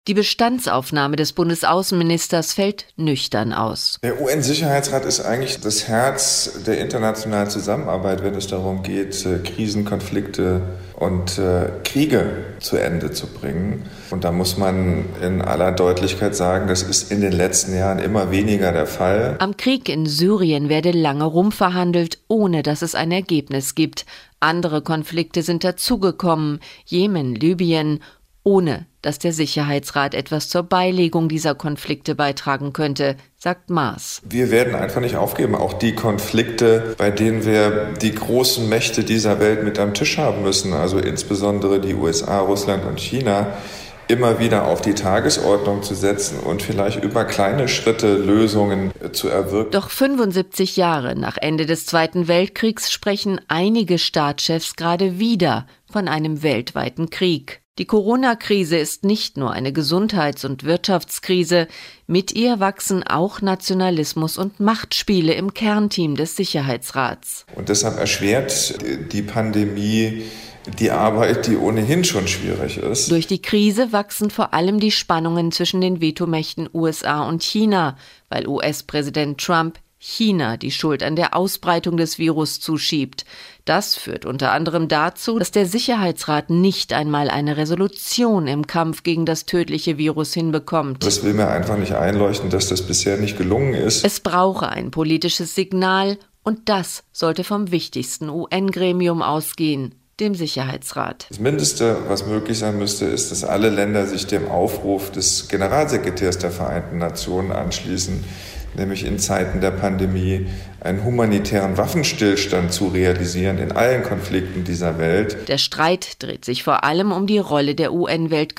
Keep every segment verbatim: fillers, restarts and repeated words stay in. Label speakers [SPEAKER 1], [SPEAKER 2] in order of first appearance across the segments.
[SPEAKER 1] Die Bestandsaufnahme des Bundesaußenministers fällt nüchtern aus.
[SPEAKER 2] Der U N-Sicherheitsrat ist eigentlich das Herz der internationalen Zusammenarbeit, wenn es darum geht, Krisen, Konflikte und äh, Kriege zu Ende zu bringen. Und da muss man in aller Deutlichkeit sagen, das ist in den letzten Jahren immer weniger der Fall.
[SPEAKER 1] Am Krieg in Syrien werde lange rumverhandelt, ohne dass es ein Ergebnis gibt. Andere Konflikte sind dazugekommen, Jemen, Libyen, ohne dass der Sicherheitsrat etwas zur Beilegung dieser Konflikte beitragen könnte, sagt Maas.
[SPEAKER 2] Wir werden einfach nicht aufgeben, auch die Konflikte, bei denen wir die großen Mächte dieser Welt mit am Tisch haben müssen, also insbesondere die U S A, Russland und China, immer wieder auf die Tagesordnung zu setzen und vielleicht über kleine Schritte Lösungen zu erwirken.
[SPEAKER 1] Doch fünfundsiebzig Jahre nach Ende des Zweiten Weltkriegs sprechen einige Staatschefs gerade wieder von einem weltweiten Krieg. Die Corona-Krise ist nicht nur eine Gesundheits- und Wirtschaftskrise, mit ihr wachsen auch Nationalismus und Machtspiele im Kernteam des Sicherheitsrats.
[SPEAKER 2] Und deshalb erschwert die Pandemie die Arbeit, die ohnehin schon schwierig ist.
[SPEAKER 1] Durch die Krise wachsen vor allem die Spannungen zwischen den Vetomächten U S A und China, weil U S-Präsident Trump China die Schuld an der Ausbreitung des Virus zuschiebt. Das führt unter anderem dazu, dass der Sicherheitsrat nicht einmal eine Resolution im Kampf gegen das tödliche Virus hinbekommt.
[SPEAKER 2] Das will mir einfach nicht einleuchten, dass das bisher nicht gelungen ist.
[SPEAKER 1] Es brauche ein politisches Signal und das sollte vom wichtigsten U N-Gremium ausgehen, dem Sicherheitsrat.
[SPEAKER 2] Das Mindeste, was möglich sein müsste, ist, dass alle Länder sich dem Aufruf des Generalsekretärs der Vereinten Nationen anschließen, nämlich in Zeiten der Pandemie einen humanitären Waffenstillstand zu realisieren in allen Konflikten dieser Welt.
[SPEAKER 1] Der Streit dreht sich vor allem um die Rolle der U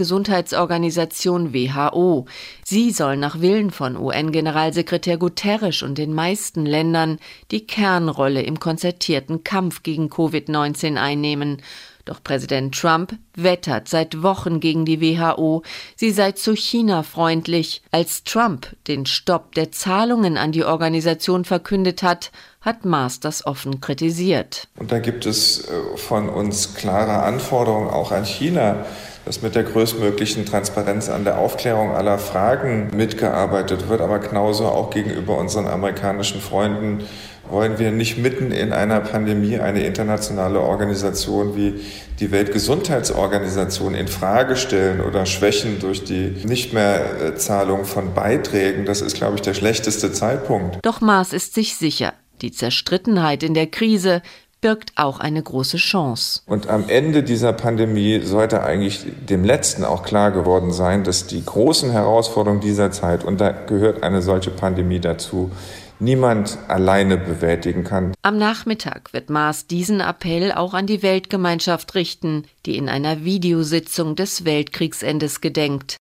[SPEAKER 1] N-Weltgesundheitsorganisation W H O. Sie soll nach Willen von U N-Generalsekretär Guterres und den meisten Ländern die Kernrolle im konzertierten Kampf gegen Covid neunzehn einnehmen. Doch Präsident Trump wettert seit Wochen gegen die W H O. Sie sei zu China freundlich. Als Trump den Stopp der Zahlungen an die Organisation verkündet hat, hat Maas das offen kritisiert.
[SPEAKER 2] Und da gibt es von uns klare Anforderungen auch an China, dass mit der größtmöglichen Transparenz an der Aufklärung aller Fragen mitgearbeitet wird, aber genauso auch gegenüber unseren amerikanischen Freunden wollen wir nicht mitten in einer Pandemie eine internationale Organisation wie die Weltgesundheitsorganisation in Frage stellen oder schwächen durch die Nichtmehrzahlung von Beiträgen. Das ist, glaube ich, der schlechteste Zeitpunkt.
[SPEAKER 1] Doch Maas ist sich sicher, die Zerstrittenheit in der Krise birgt auch eine große Chance.
[SPEAKER 2] Und am Ende dieser Pandemie sollte eigentlich dem Letzten auch klar geworden sein, dass die großen Herausforderungen dieser Zeit, und da gehört eine solche Pandemie dazu, niemand alleine bewältigen kann.
[SPEAKER 1] Am Nachmittag wird Maas diesen Appell auch an die Weltgemeinschaft richten, die in einer Videositzung des Weltkriegsendes gedenkt.